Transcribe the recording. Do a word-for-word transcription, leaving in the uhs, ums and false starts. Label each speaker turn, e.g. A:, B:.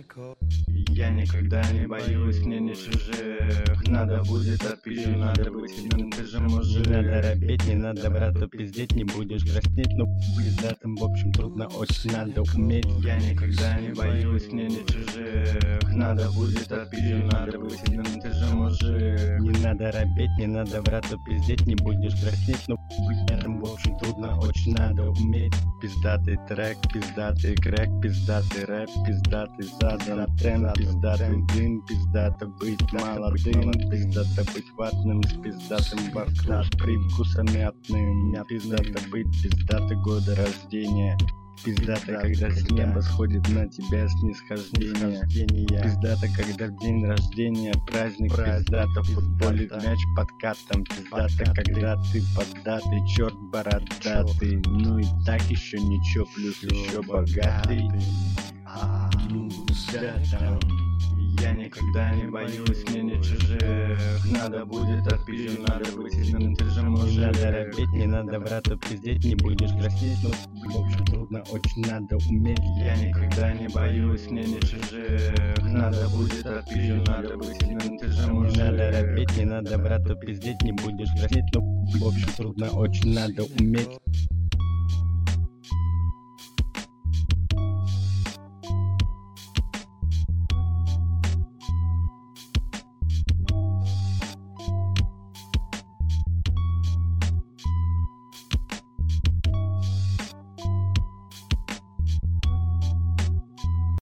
A: Я никогда не боюсь, мне не чужих. Надо будет отпизжу, надо быть сильным, ты же мужик.
B: Не надо робеть, не надо брату пиздеть, не будешь краснеть, но пиздатым в общем трудно, очень надо уметь.
A: Я никогда не боюсь, мне не чужих. Надо будет отпизжу, надо быть сильным, ты же мужик.
B: Не надо робеть, не надо брату пиздеть, не будешь краснеть, но пиздатым в общем трудно, очень надо уметь. Пиздатый трек, пиздатый крэк, пиздатый рэп, пиздатый задан тренд, пиздатый дым, пиздато быть молодым, пиздато быть ватным, с пиздатым во вкус, привкусом мятным, пиздато быть, пиздаты года рождения. Пиздата, когда с неба сходит на тебя снисхождение. Пиздата, когда в день рождения праздник. Пиздата, футболит мяч подкатом. Пиздата, когда ты поддатый, черт бородатый. Ну и так еще ничего, плюс еще богатый. Пиздата.
A: Я никогда не боюсь, мне не чужих. Надо будет отпизжу, надо быть сильным, ты же
B: Не
A: мужик.
B: надо робеть, не надо брату пиздеть, не будешь краснеть, но в общем трудно, очень надо уметь.
A: Я никогда не боюсь, мне не чужих. Надо будет отпизжу, надо быть сильным, ты же
B: Не
A: мужик.
B: надо робеть, не надо брату пиздеть, не будешь краснеть, но в общем трудно, очень надо уметь.